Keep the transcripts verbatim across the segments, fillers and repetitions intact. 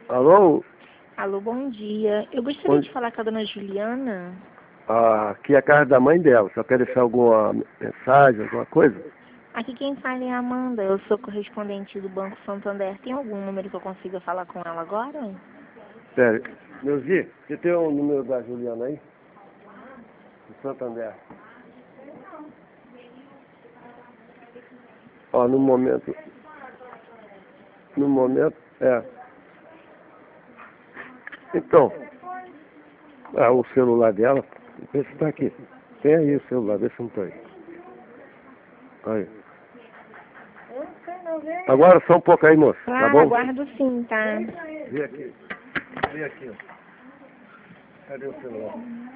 Alô? Alô, bom dia. Eu gostaria Bom- de falar com a dona Juliana. Ah, aqui é a casa da mãe dela. Só quer deixar alguma mensagem, alguma coisa? Aqui quem fala é a Amanda. Eu sou correspondente do Banco Santander. Tem algum número que eu consiga falar com ela agora? Sério. Neuzi, você tem o número da Juliana aí? Do Santander. Ó, no momento... No momento, é. Então, ah, o celular dela, vê se tá aqui. Tem aí o celular, vê se não tá aí. Aí. Agora só um pouco aí, moço, tá Claro, bom? aguardo sim, tá? Vê aqui. Vê aqui, ó. Cadê o celular?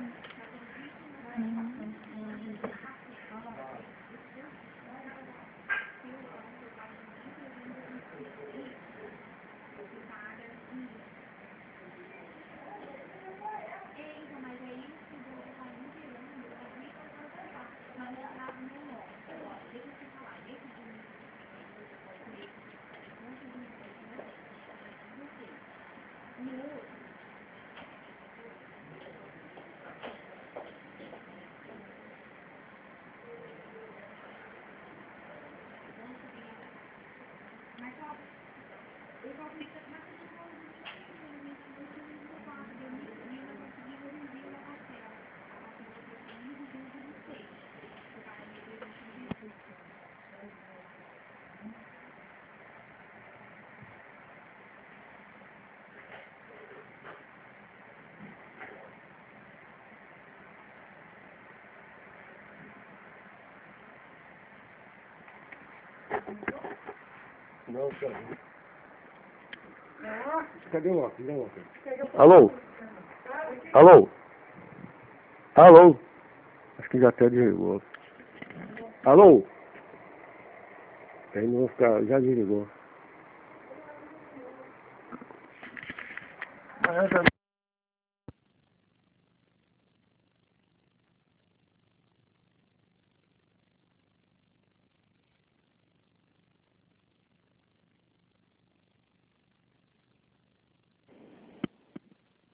Não, cara. Cadê o óculos? Cadê o óculos? Alô? Alô? Alô? Acho que já até desligou. Alô? Aí não vou ficar, já desligou. Mas eu também